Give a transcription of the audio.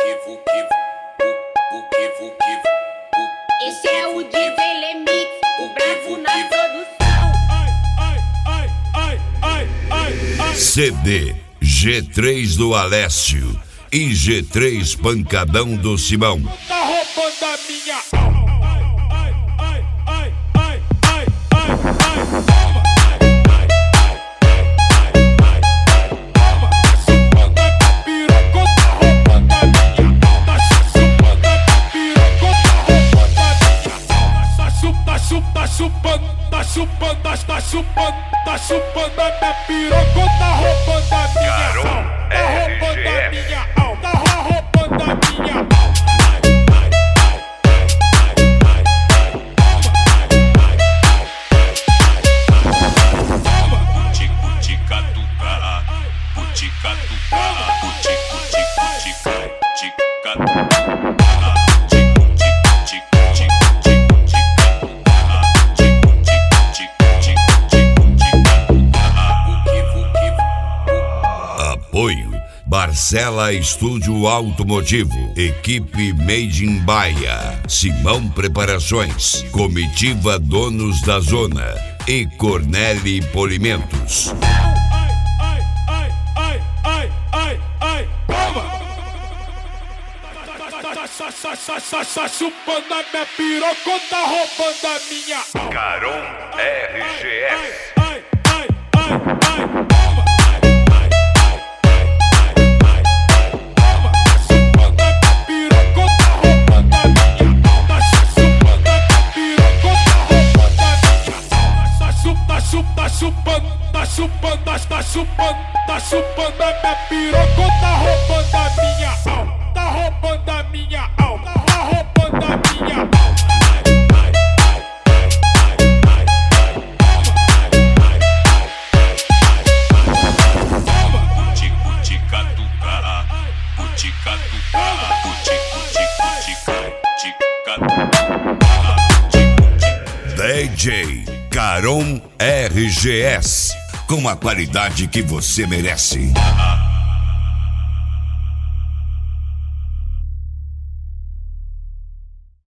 Esse é o DJ Lemix, o bravo na produção. CD G3 do Alessio e G3 Pancadão do Simão. Tá roubando a minha tá chupando a minha piroca, tá roubando a minha alma, tá roubando a minha alma, tá roubando a minha alma. Apoio Barcela Estúdio Automotivo, equipe Made in Bahia, Simão Preparações, Comitiva Donos da Zona e Corneli Polimentos. Tá chupando a minha piroca, tá roubando a minha alma. Caron RGS. Tá chupando a minha piroca, tá roubando a minha alma, tá roubando a minha alma, tá roubando a minha alma. DJ Caron RGS, com a qualidade que você merece.